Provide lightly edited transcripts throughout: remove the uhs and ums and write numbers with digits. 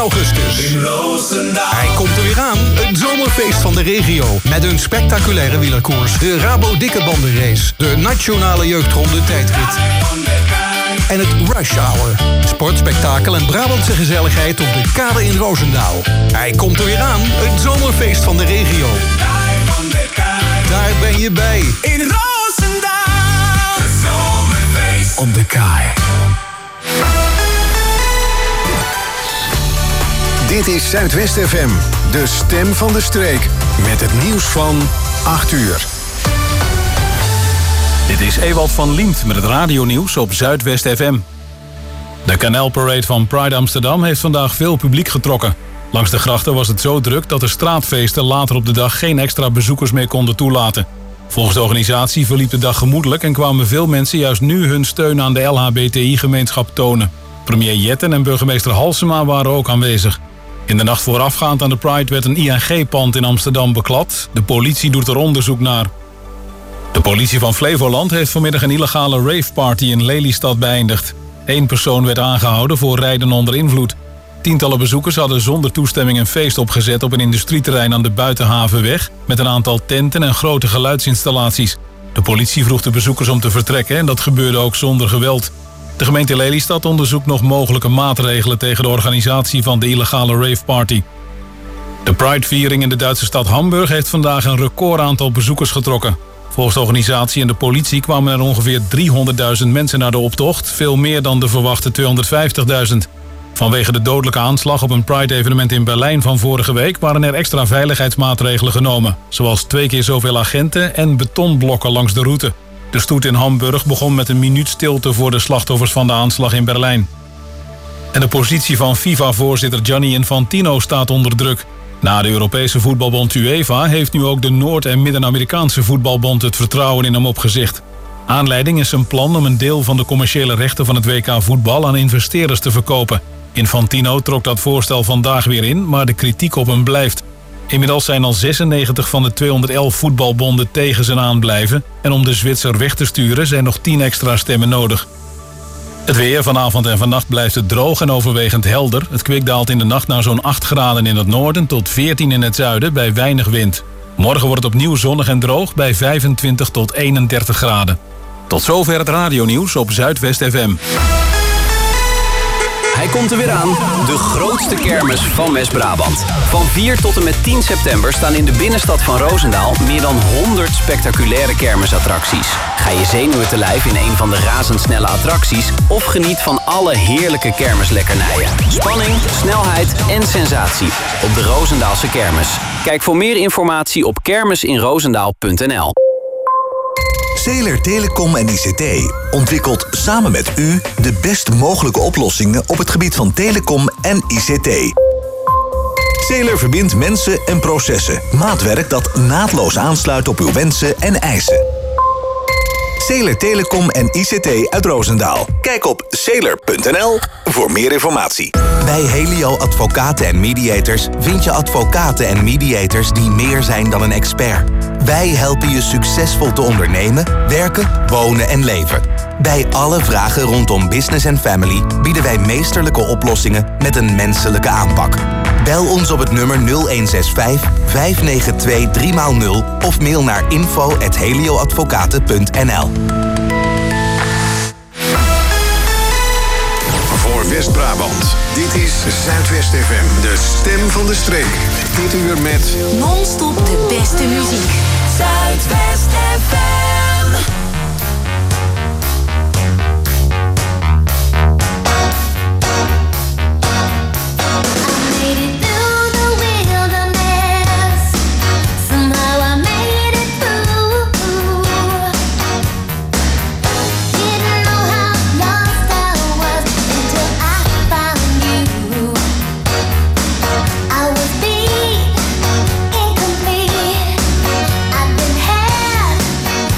augustus. In Roosendaal. Hij komt er weer aan, het zomerfeest van de regio. Met een spectaculaire wielerkoers, de Rabo Dikke Bandenrace, de Nationale Jeugdronde tijdrit en het Rush Hour. Sportspektakel en Brabantse gezelligheid op de kade in Roosendaal. Hij komt er weer aan, het zomerfeest van de regio. Daar ben je bij. In Roosendaal. Het zomerfeest Op de kaai. Dit is Zuidwest FM, de stem van de streek. Met het nieuws van 8 uur. Dit is Ewald van Liemt met het radionieuws op Zuidwest FM. De kanaalparade van Pride Amsterdam heeft vandaag veel publiek getrokken. Langs de grachten was het zo druk dat de straatfeesten later op de dag geen extra bezoekers meer konden toelaten. Volgens de organisatie verliep de dag gemoedelijk en kwamen veel mensen juist nu hun steun aan de LHBTI-gemeenschap tonen. Premier Jetten en burgemeester Halsema waren ook aanwezig. In de nacht voorafgaand aan de Pride werd een ING-pand in Amsterdam beklad. De politie doet er onderzoek naar. De politie van Flevoland heeft vanmiddag een illegale raveparty in Lelystad beëindigd. 1 persoon werd aangehouden voor rijden onder invloed. Tientallen bezoekers hadden zonder toestemming een feest opgezet op een industrieterrein aan de Buitenhavenweg met een aantal tenten en grote geluidsinstallaties. De politie vroeg de bezoekers om te vertrekken en dat gebeurde ook zonder geweld. De gemeente Lelystad onderzoekt nog mogelijke maatregelen tegen de organisatie van de illegale raveparty. De Pride-viering in de Duitse stad Hamburg heeft vandaag een recordaantal bezoekers getrokken. Volgens de organisatie en de politie kwamen er ongeveer 300.000 mensen naar de optocht, veel meer dan de verwachte 250.000. Vanwege de dodelijke aanslag op een Pride-evenement in Berlijn van vorige week waren er extra veiligheidsmaatregelen genomen, zoals 2 keer zoveel agenten en betonblokken langs de route. De stoet in Hamburg begon met een minuut stilte voor de slachtoffers van de aanslag in Berlijn. En de positie van FIFA-voorzitter Gianni Infantino staat onder druk. Na de Europese voetbalbond UEFA heeft nu ook de Noord- en Midden-Amerikaanse voetbalbond het vertrouwen in hem opgezegd. Aanleiding is zijn plan om een deel van de commerciële rechten van het WK voetbal aan investeerders te verkopen. Infantino trok dat voorstel vandaag weer in, maar de kritiek op hem blijft. Inmiddels zijn al 96 van de 211 voetbalbonden tegen zijn aanblijven en om de Zwitser weg te sturen zijn nog 10 extra stemmen nodig. Het weer vanavond en vannacht blijft het droog en overwegend helder. Het kwik daalt in de nacht naar zo'n 8 graden in het noorden tot 14 in het zuiden bij weinig wind. Morgen wordt het opnieuw zonnig en droog bij 25 tot 31 graden. Tot zover het radionieuws op Zuidwest FM. Hij komt er weer aan, de grootste kermis van West-Brabant. Van 4 tot en met 10 september staan in de binnenstad van Roosendaal meer dan 100 spectaculaire kermisattracties. Ga je zenuwen te lijf in een van de razendsnelle attracties of geniet van alle heerlijke kermislekkernijen. Spanning, snelheid en sensatie op de Roosendaalse kermis. Kijk voor meer informatie op kermisinroosendaal.nl. Zeeler Telecom en ICT ontwikkelt samen met u de best mogelijke oplossingen op het gebied van telecom en ICT. Zeeler verbindt mensen en processen. Maatwerk dat naadloos aansluit op uw wensen en eisen. Zeeler Telecom en ICT uit Roosendaal. Kijk op zeeler.nl voor meer informatie. Bij Helio Advocaten en Mediators vind je advocaten en mediators die meer zijn dan een expert. Wij helpen je succesvol te ondernemen, werken, wonen en leven. Bij alle vragen rondom business en family bieden wij meesterlijke oplossingen met een menselijke aanpak. Bel ons op het nummer 0165 592 3x0 of mail naar info@helioadvocaten.nl. Voor West-Brabant, dit is Zuidwest FM, de stem van de streek. Dit uur met non-stop de beste muziek. Zuidwest FM. Incomplete. I've been had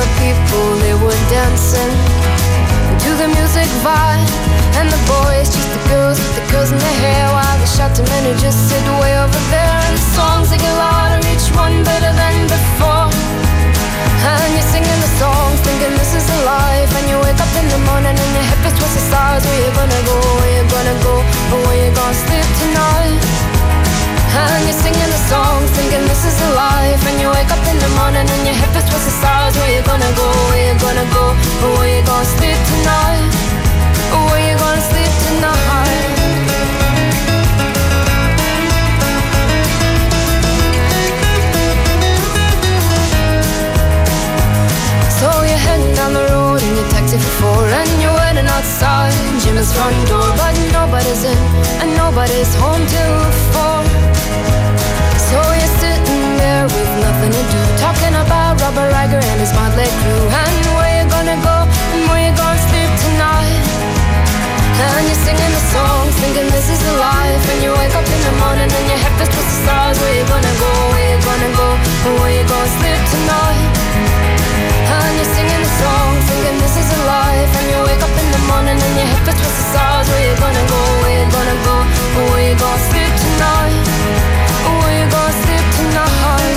the people, they were dancing to the music vibe. And the boys chased the girls with the curls in their hair, while the shouting men who just sit way over there. And the songs they get louder, each one better than before. And you're singing the songs, thinking this is a life. And you wake up in the morning and your hip is twisted sides. Where you gonna go, where you gonna go, or where you gonna sleep tonight? And you're singing the songs, thinking this is a life. And you wake up in the morning and your hip is twisted sides. Where you gonna go, where you gonna go, or where you gonna sleep tonight? Or where you gonna sleep tonight? So you're heading down the road in your taxi for 4, and you're waiting outside Jim's front door, but nobody's in and nobody's home till 4. So you're sitting there with nothing to do, talking about Robert Riger and his motley crew, and where you gonna go and where you gonna sleep tonight. And you're singing the songs, thinking this is the life. And you wake up in the morning and your head is twisted the stars. Where you gonna go, where you gonna go, or where you gonna sleep tonight? And you're singing the songs, thinking this is a life. And you wake up in the morning and your head is twisted the stars. Where you gonna go, where you gonna go, or where you gonna sleep tonight? Or where you gonna sleep tonight?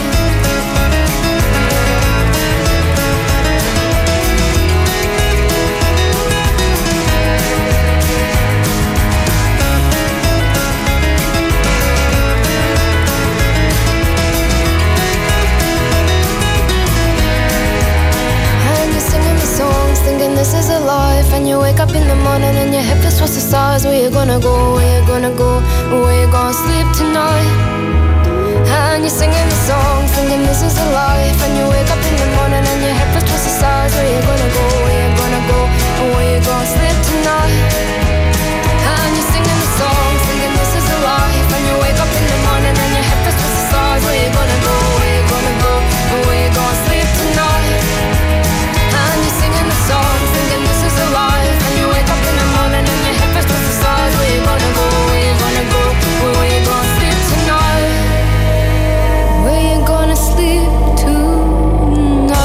Thinking this is a life. And you wake up in the morning and your hip is twisted the stars. Where you gonna go, where you gonna go, where you gonna sleep tonight? And you're singing the songs, thinking this is a life. And you wake up in the morning and your hip is twisted the stars. Where you gonna go, where you gonna go, where you gonna sleep tonight? And you're singing the songs, thinking this is a life. And you wake up in the morning and your hip is twisted the stars. Where you gonna go, where you gonna go, where you gonna sleep tonight? And you're singing the songs, thinking this is a life. And you wake up in the morning and your hip is twisted the stars. Where you gonna go, where you gonna go, where you gonna sleep tonight? Where you gonna sleep tonight?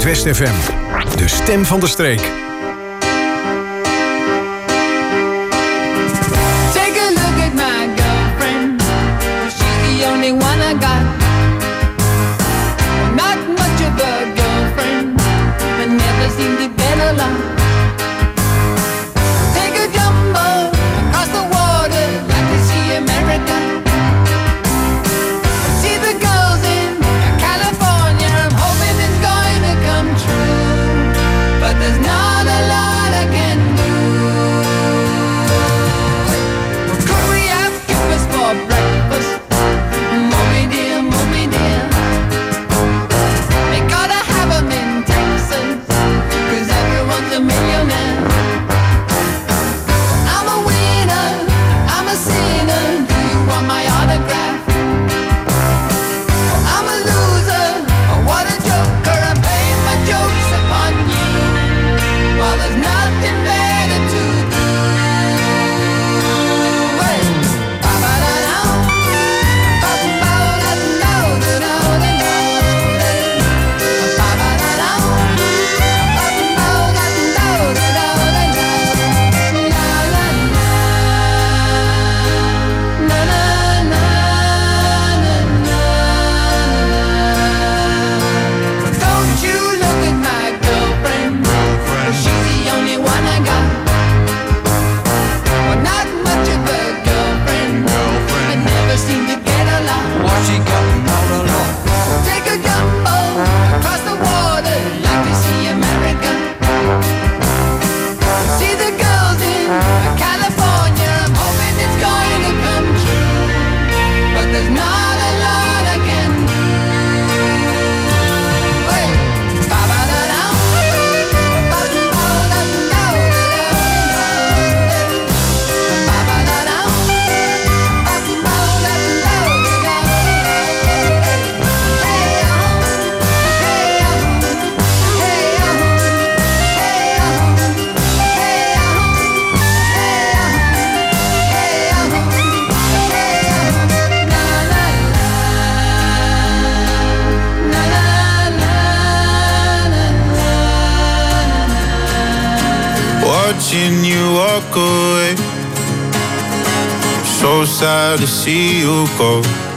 Zuidwest FM. De stem van de streek. Take a look at my girlfriend. She's the only one I got. Not much of a girlfriend, but never seemed to get along. Take a jumbo across the water, like to see America. See the girls in California, I'm hoping it's going to come true. But there's not a lot I can do. Could we have breakfast for breakfast? Mommy dear, mommy dear. They gotta have 'em in Texas, 'cause everyone's a millionaire. I'm a winner, I'm a sinner. Do you want my autograph? I'm a loser, oh, what a joker. I'm playing my jokes upon you, while there's nothing better to do. Hey, ba-ba-da-da, ba-ba-da-da-da-da-da-da-da, ba-ba-da-da, don't you look at my girlfriend. She's the only one I got. Well, not much of a girlfriend. I never seem to get along. What she got not along. Take a jumbo across the water, like to see America. See the girls in California, I'm hoping it's going to come true. But there's not a lot I can do. Hey, ba-ba-da-da, ba-ba-da-da-da-da-da, ba-ba-da-da, Watching you walk away, so sad to see you go.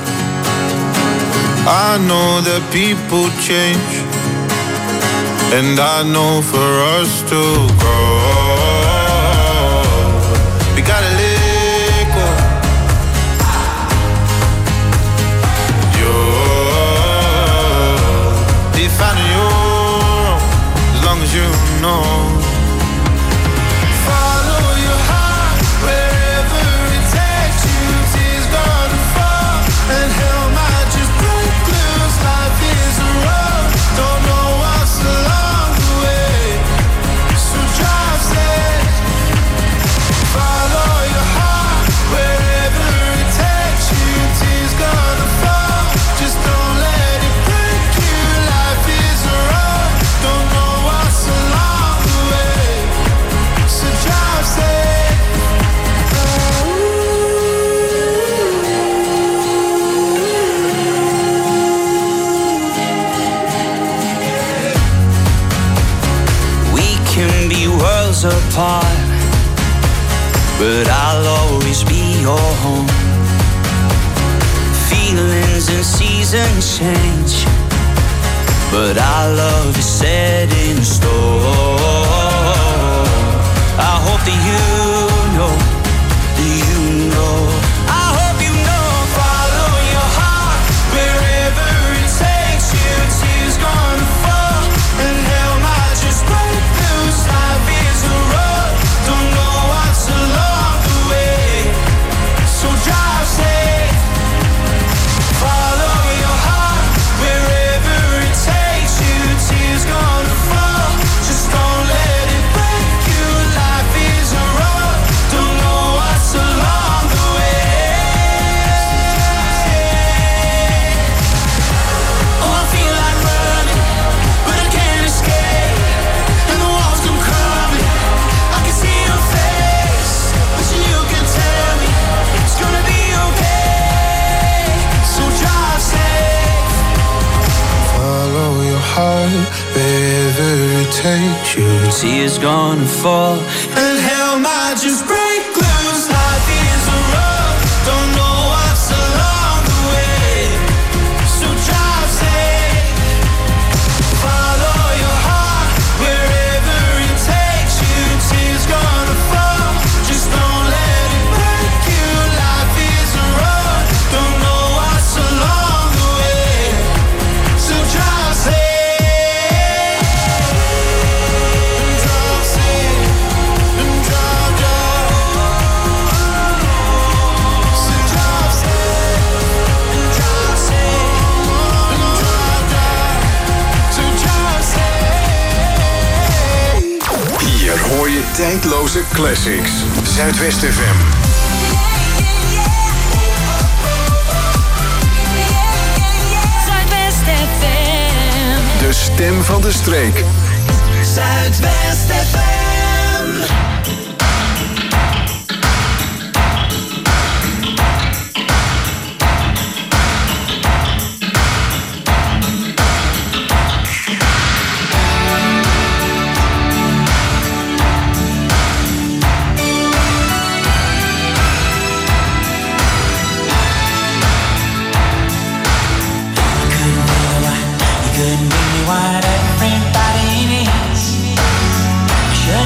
I know that people change, and I know for us to grow, we gotta let go. You'll be finding your own, as long as you know. And hell might just break loose. Life is a road, don't know what's along the way. So drive safe, follow your heart wherever it takes you. Tears gonna fall, just don't let it break you. Life is a road, don't know what's along the way. So drive safe. Worlds apart, but I'll always be your home. Feelings and seasons change, but our love is set in stone. I hope that you know, I hope you know. Follow your heart wherever it takes you. Tears gonna fall, and hell might just break loose. Life is a road, don't know what's along the way. So drive safe, follow your heart wherever it takes you. Tears gonna fall, just don't let it break you. Life is a road, don't know what's along. takes you. Tears gonna fall, and hell might just break loose. Life is a road, don't know what's along the way. So drive safe, follow your heart wherever it takes you. Tears gonna fall, just don't let it break you. Life is a road, don't know what's along the way. So drive safe. Hier hoor je tijdloze classics. Zuidwest FM. Zuidwest FM. De stem van de streek. Zuidwest FM. What everybody needs.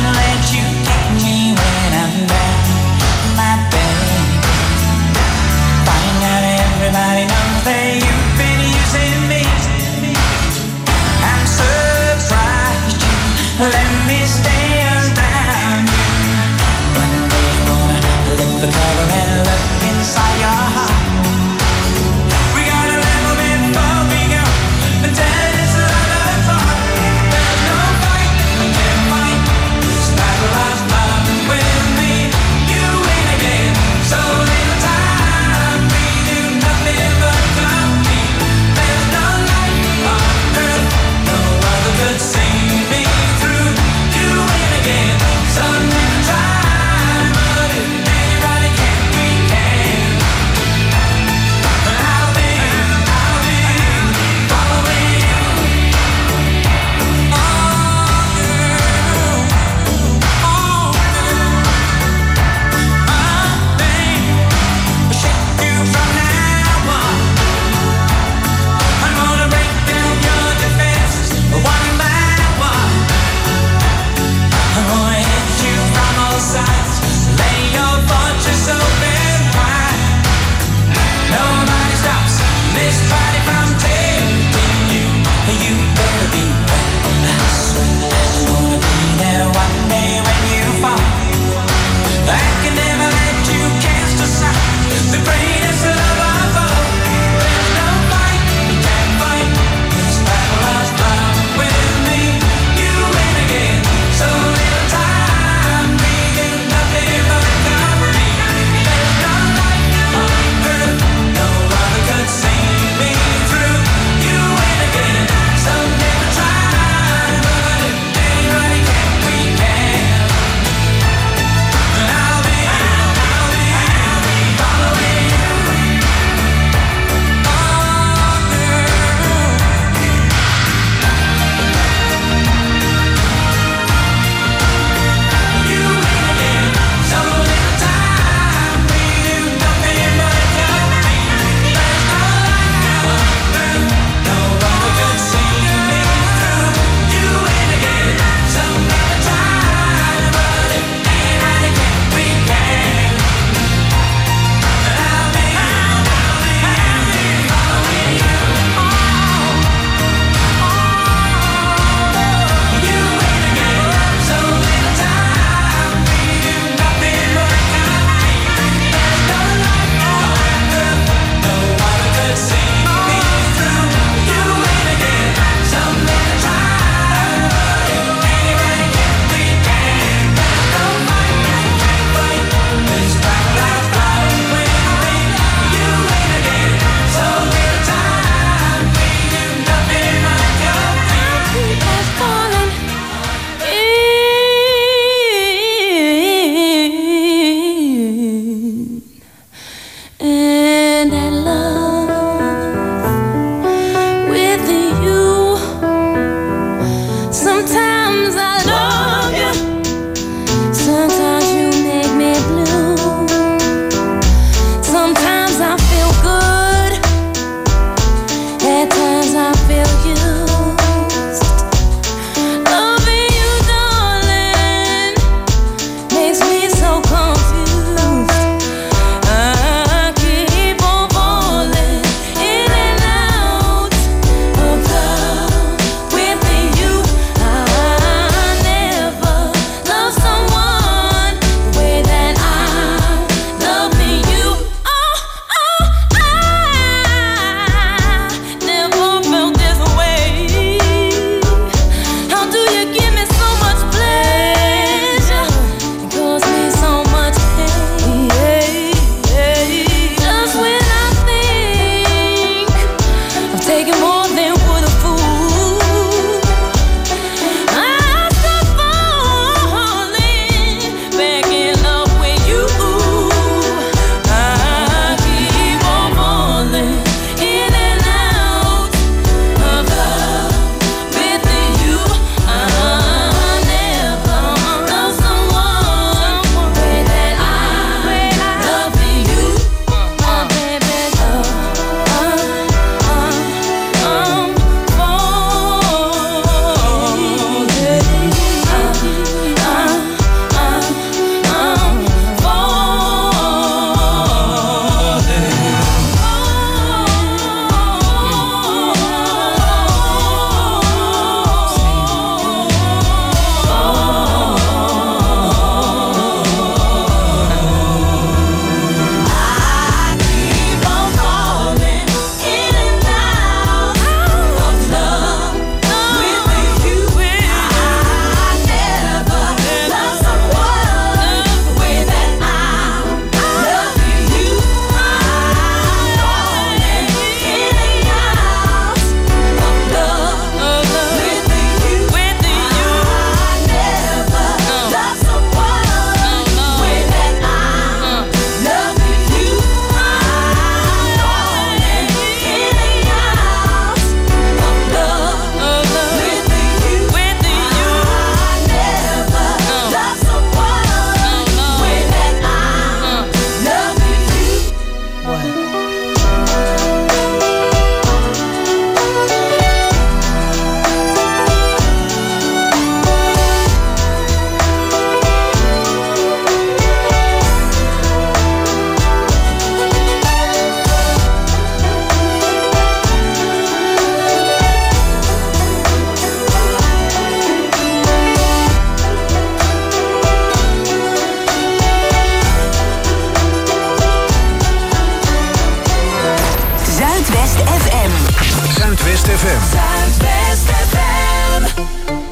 Zuidwest FM. Zuidwest FM.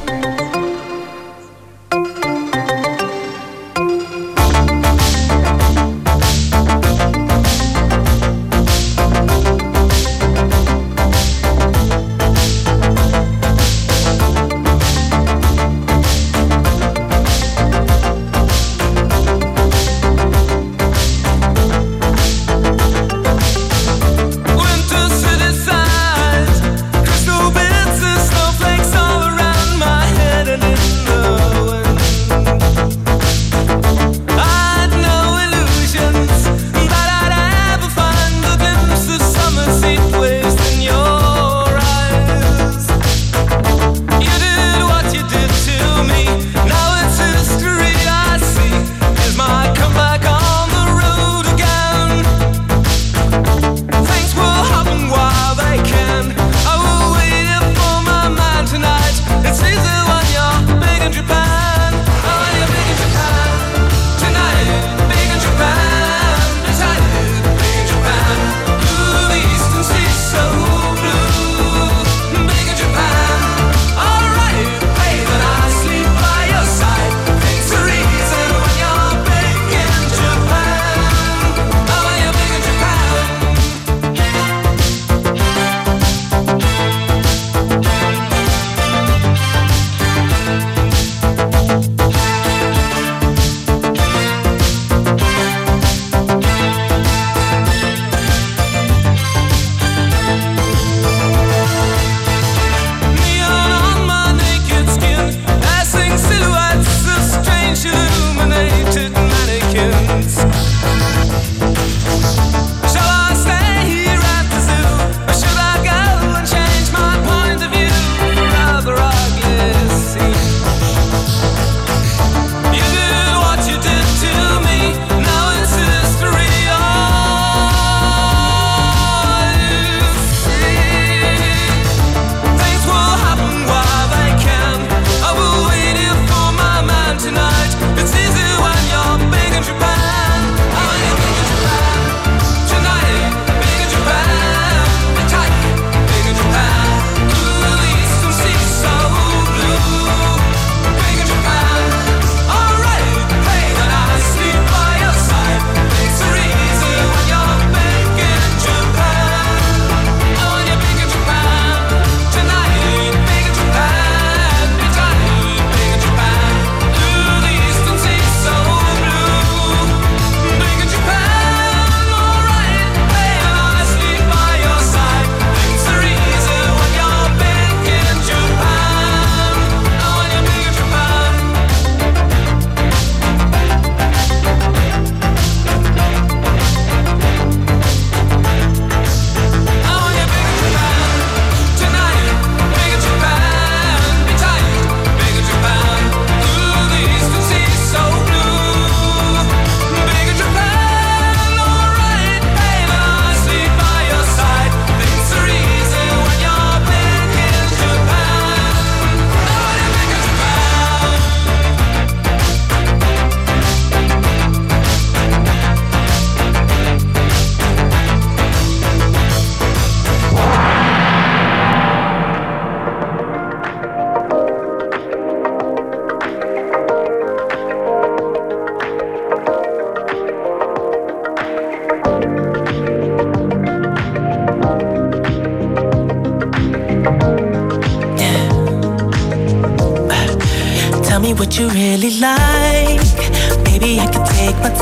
What you really like, baby, I can take my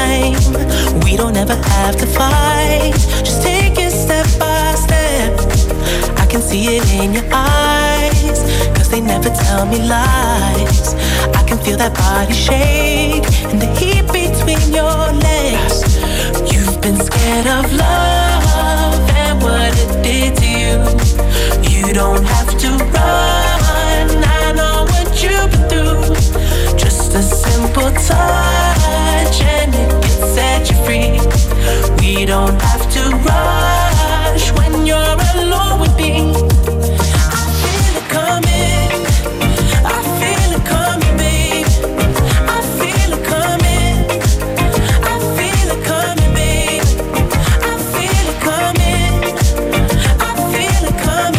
time. We don't ever have to fight, just take it step by step. I can see it in your eyes, cause they never tell me lies. I can feel that body shake and the heat between your legs. You've been scared of love and what it did to you. You don't have to run, I know what you've been through. Just a simple touch and it can set you free. We don't have to rush when you're alone with me. I feel it coming, I feel it coming, babe. I feel it coming, I feel it coming, babe. I feel it coming, I feel it coming.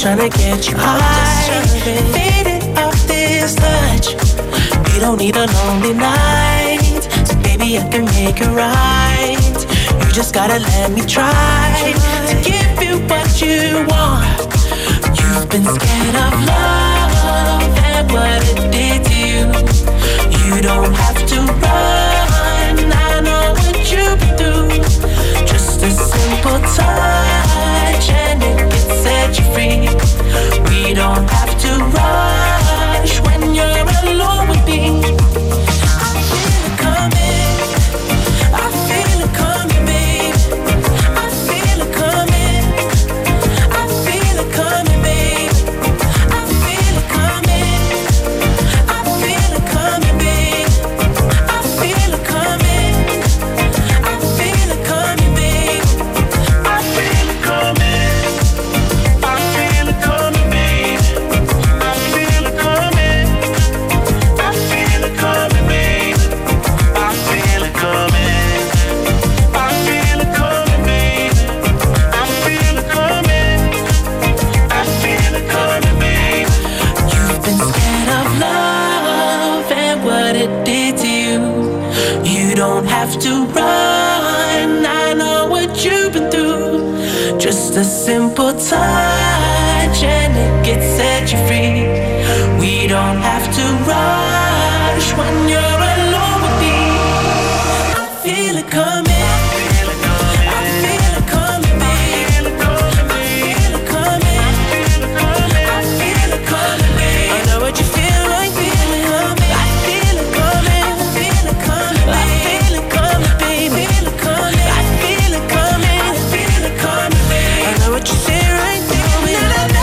tryna get you high. Faded off this touch. We don't need a lonely night. So baby, I can make it right. You just gotta let me try to give you what you want. You've been scared of love and what it did to you. You don't have to run, I know what you've been through. Just a simple touch and it can set you free. We don't have to rush when you're alone with me. I feel it coming, I feel it coming, babe. I feel it coming, I feel it coming, babe. I feel it coming, I feel it coming, babe. I feel it coming, I feel it coming, babe. I feel it coming, I feel it coming, babe. I feel it coming, I feel it coming, babe. I feel it coming, I feel it coming, babe. I feel it coming, I feel it coming, babe. You've been scared of love and what it did to you. You don't have to run, I know what you've been through. Just a simple touch and it gets set you free. We don't have to rush when you're alone with me. I feel it coming, I feel it coming, babe. I feel it coming, I feel it coming, babe. I know what you feel like, feel it coming. I feel it coming, I feel it coming, I feel it coming, babe. I feel it coming, I feel it coming, babe. I know what you say right through me. I feel it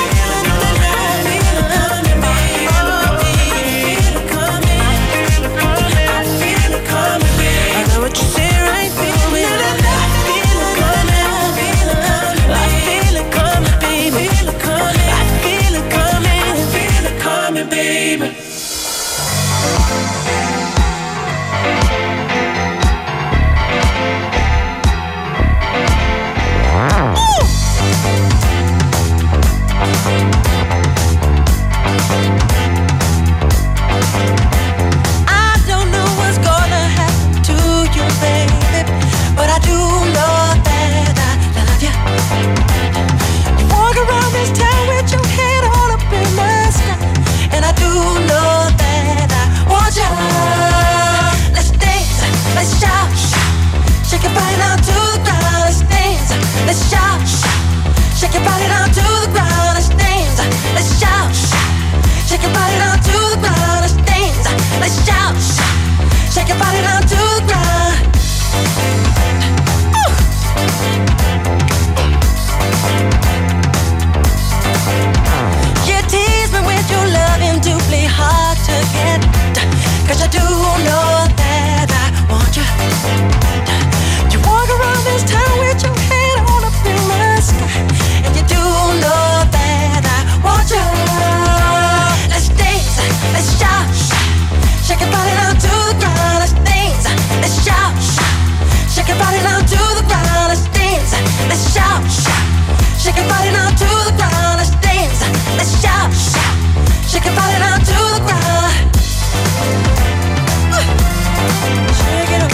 coming, babe. I feel it coming, I feel it coming, babe. I know what you say right through me. I feel it coming, I feel it coming, babe. I feel it coming, I feel it coming, baby. I don't know what's gonna happen to you, baby, but I do know that I love you. You walk around this town with your head all up in the sky, and I do know that I want you. Let's dance, let's shout, shake your body down to the ground. Let's dance, let's shout, shake your body down to the ground. Let's dance, let's shout, shake your body down to the ground. Let's dance, let's shout, shake your body down to the ground. You tease me with your loving, doubly hard to get, 'cause I do know that I want you. You walk around this town with your head all up in the sky, and you do know that I want you. Let's dance, let's shout, shake your body down to the ground. Let's dance, let's shout, shake your body down to the ground. Let's dance, let's shout, shake your body down to the ground. Let's dance, let's shout, shake your body down to the ground. Shake it up.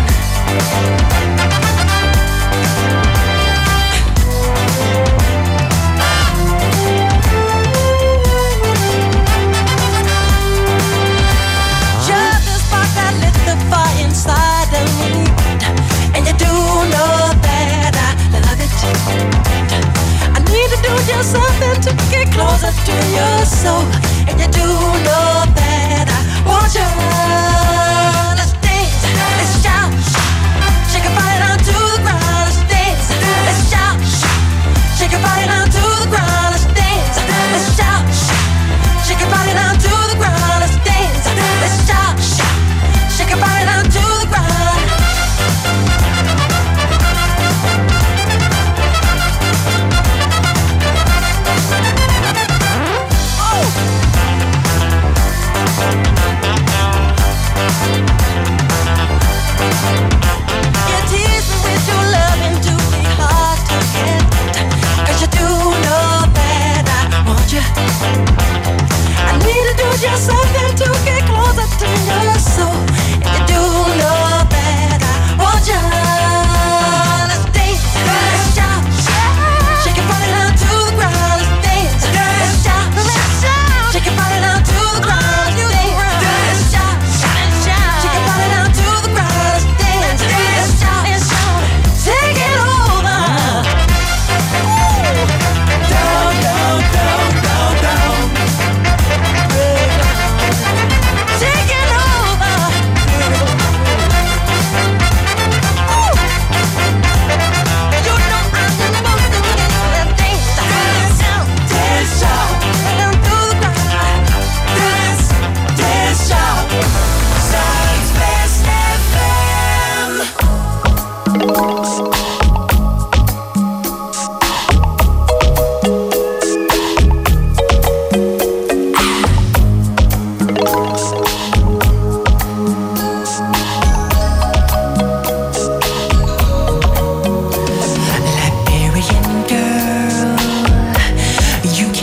You're the spark that lit the fire inside of me, and you do know that I love it. I need to do just something to get closer to your soul, and you do know that I want you. Let's dance, let's shout, shake your body down to the ground. Let's dance, let's shout, shake your body down to the ground. Let's dance, let's shout, shake your body down to the ground. Let's dance, let's shout, shake your body down to the ground. Oh!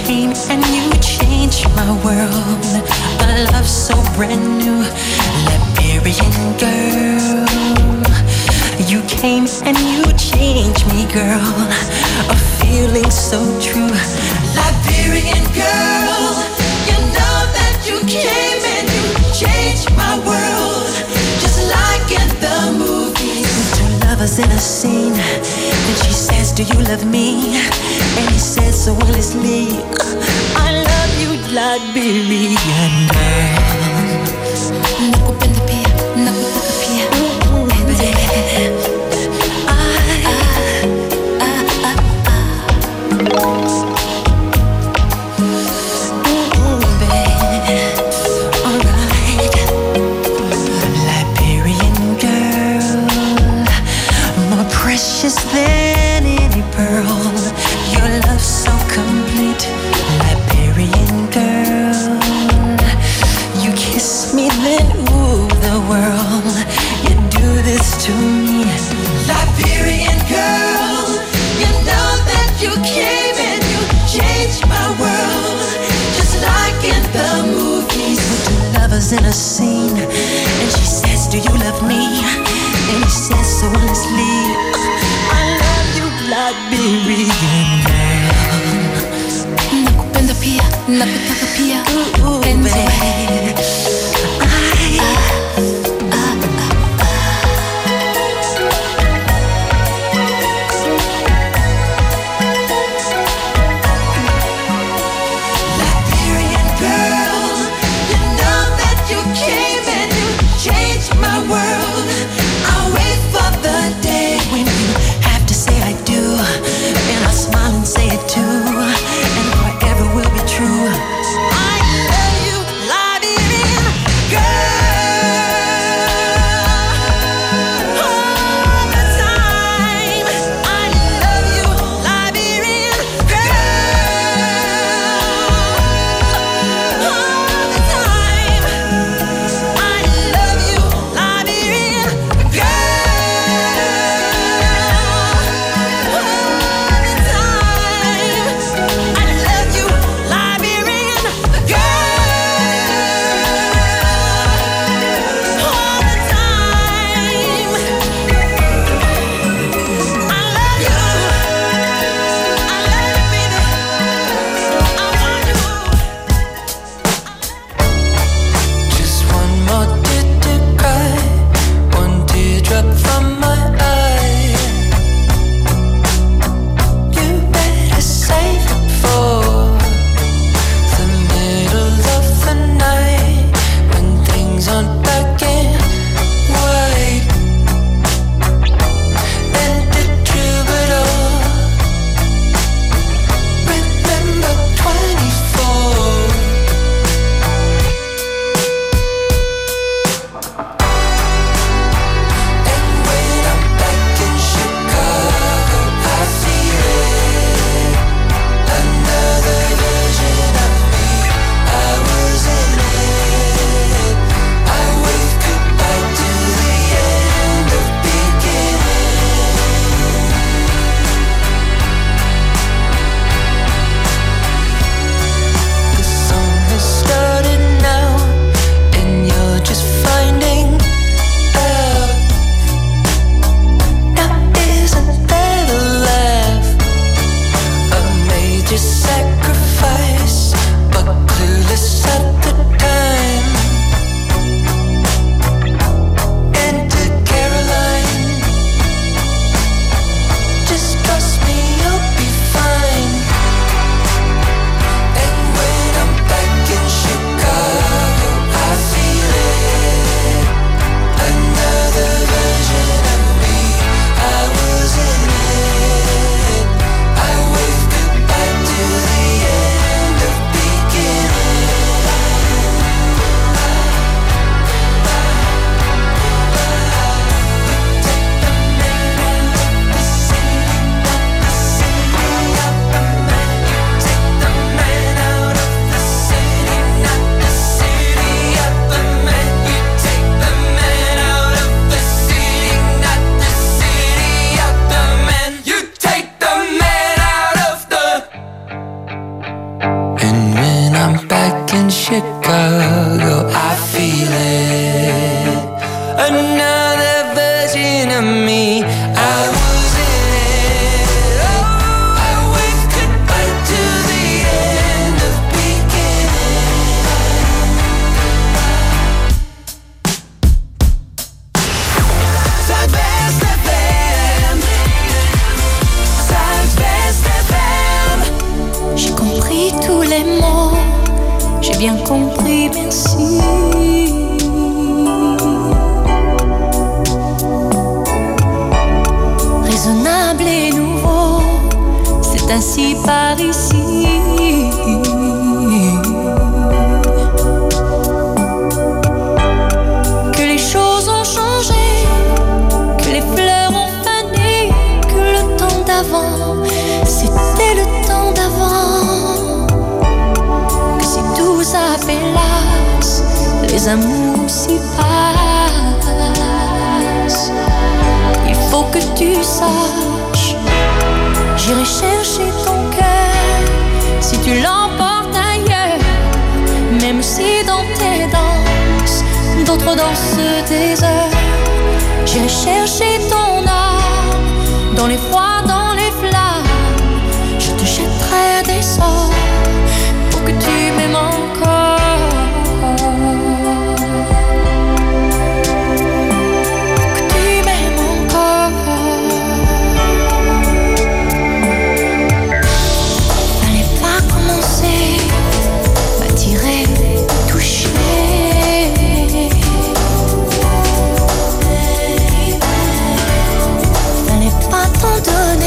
came and you changed my world. A love so brand new, Liberian girl. You came and you changed me, girl. A feeling so true, Liberian girl. You know that you came and you changed my world, just like in the movies. Two lovers in a scene, and she says, do you love me? And he says so honestly, I love you, Liberian girl. Nakupenda pia, nakutaka pia, baby. Precious than any pearl, your love so complete, Liberian girl. You kiss me, then ooh, the world. You do this to me, Liberian girl. You know that you came and you changed my world, just like in the movies. Two lovers in a scene, and she says, do you love me? And he says so honestly, I love you, Liberian girl. Nakupenda pia, nakutaka pia, baby. Liberian girl, you know that you came and you changed my world. I'll wait for the day when you have to say I do, and I'll smile and say it too, and forever will be true. I love you, Liberian back in Chicago, I feel it. Another version of me, I was in it. Oh, I waved goodbye to the end of beginning. Zuidwest FM, Zuidwest FM. J'ai compris tous les mots, j'ai bien compris, merci. Raisonnable et nouveau, c'est ainsi par ici. Que les choses ont changé, que les fleurs ont fané, que le temps d'avant, c'était le temps d'avant. Que si tout s'appelasse, les amours s'y passent. Il faut que tu saches, j'irai chercher ton cœur si tu l'emportes ailleurs. Même si dans tes danses, d'autres dansent des heures. J'irai chercher ton âme, dans les froids, dans les flammes. Je te jetterai des sorts pour que tu m'aimes encore. Donner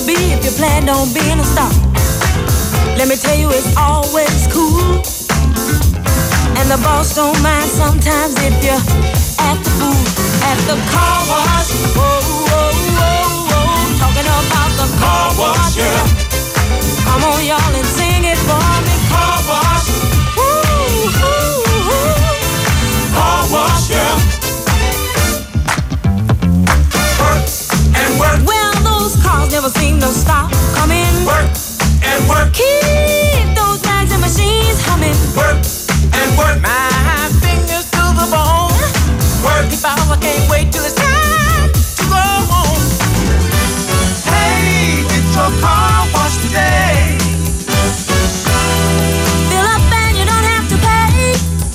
be if you plan on being a star. Let me tell you, it's always cool. And the boss don't mind sometimes if you're at the booth, at the car wash. Whoa, whoa, whoa, whoa. Talking about the car wash, yeah. Come on, y'all, and sing it for me. Car wash. Woo, woo, woo. Car wash, yeah. Work and work. Well, those cars never seem to stop coming. Work and work. Keep those bags and machines humming. Work and work. My fingers to the bone. Work. If I can't wait till it's time to go home. Hey, get your car washed today. Fill up and you don't have to pay.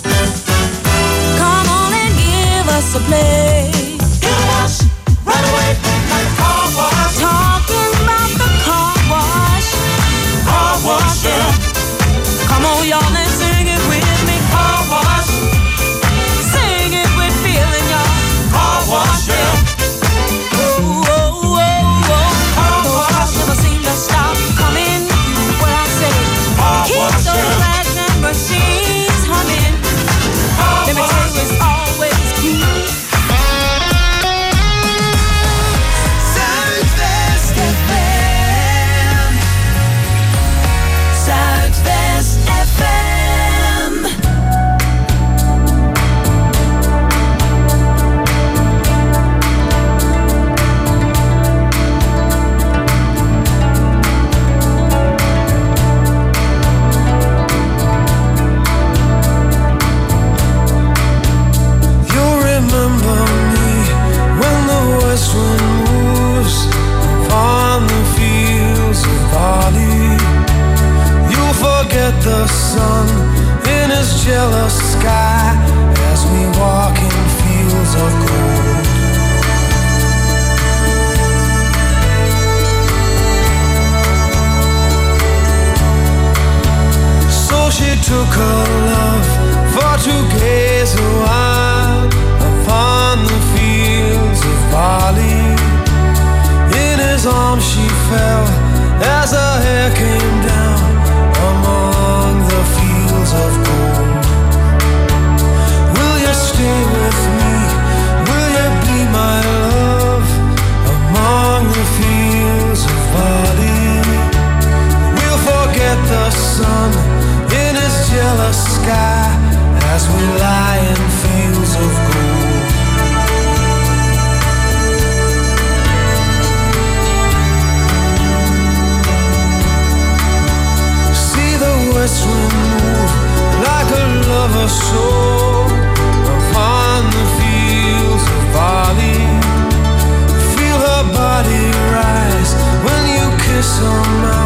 Come on and give us a play. Get a wash right away like a car wash. Talking about the car wash. Car wash, yeah. Come on, y'all, and sing it with me. Car wash. Sing it with feeling, y'all. Car wash, yeah. Oh, oh, oh, oh. Those cars never seem to stop coming. Well, I say, keep those bags and machines humming. Let me tell you, it's always cool. Zuidwest FM. Zuidwest FM. You'll remember me when the west wind moves upon the fields of barley. You'll forget the sun in his jealous sky as we walk in fields of gold. So she took her love for to gaze a while upon the fields of barley. In his arms she fell as her hair came down among the fields of gold. Will you stay with me? Will you be my love among the fields of barley? We'll forget the sun in his jealous sky as we lie in fields of gold. See the west wind move like a lover's soul upon the fields of barley. Feel her body rise when you kiss her mouth.